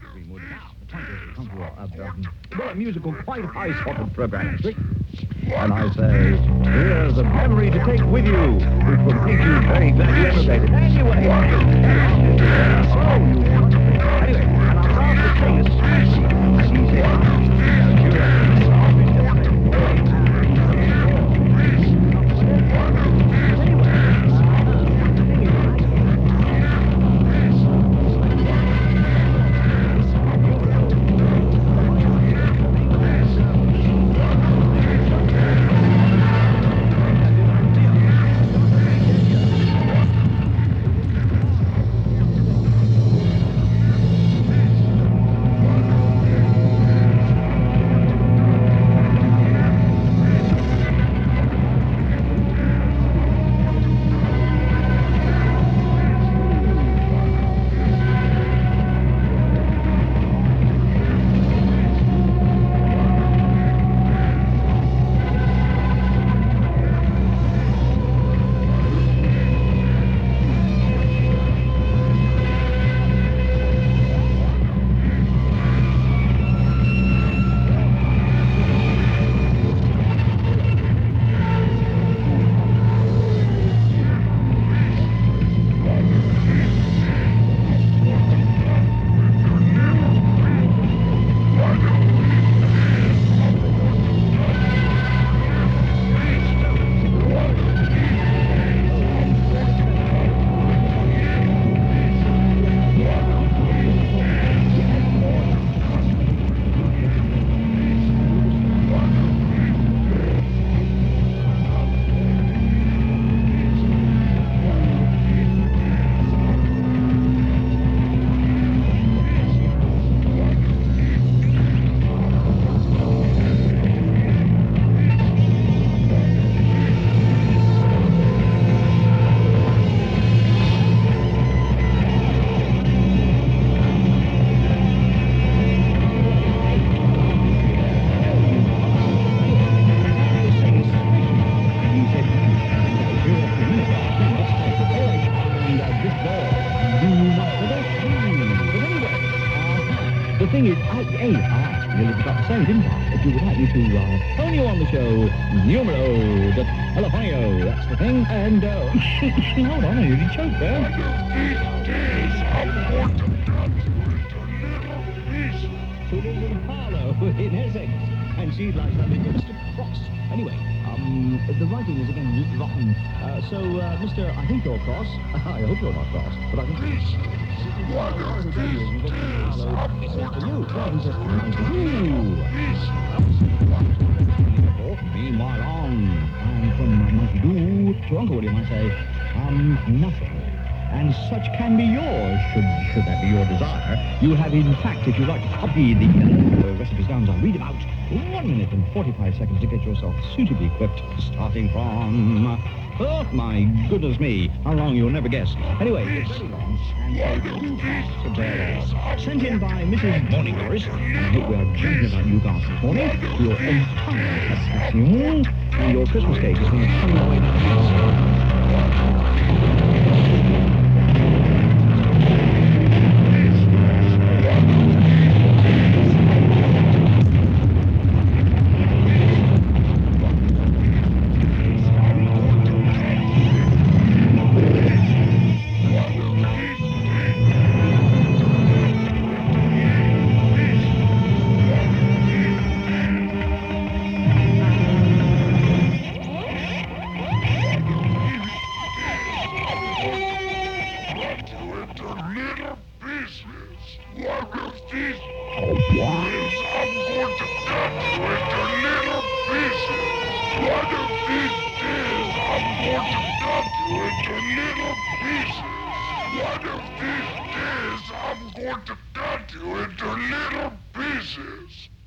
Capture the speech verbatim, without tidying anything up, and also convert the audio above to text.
Greenwood. Now, the time is to come to a, a, um, well, a musical, quite high sort of program, actually. And I say, here's a memory to take with you, which will make you very glad you emigrated. Anyway, so you anyway, and I'm proud to say, especially, as he said, during this office The thing is, I, hey, I nearly forgot to say, didn't I? If you would like me to uh, phone you on the show, numero de telefonio, that's the thing. And, uh, hold on, I nearly choked there. To live in Harlow, in Essex, and she'd like something to Mister Cross. Anyway, um, the writing is again rotten. Uh, so, uh, Mister I think you're cross. I hope you're not cross, but I think... What is this? Meanwhile, on and from Monkey Doo to Uncle William, I say, um, nothing. And such can be yours, should should that be your desire. You have, in fact, if you like to copy the uh, recipes down, I'll read them out. One minute and forty-five seconds to get yourself suitably equipped, starting from... Oh, my goodness me, how long you'll never guess. Anyway, it's very long, and uh, sent in by Missus Morningoris, and I hope we are joking about you guys this morning, to your entire satisfaction, and your Christmas cake is being hung away now. I'm going to cut you into little pieces.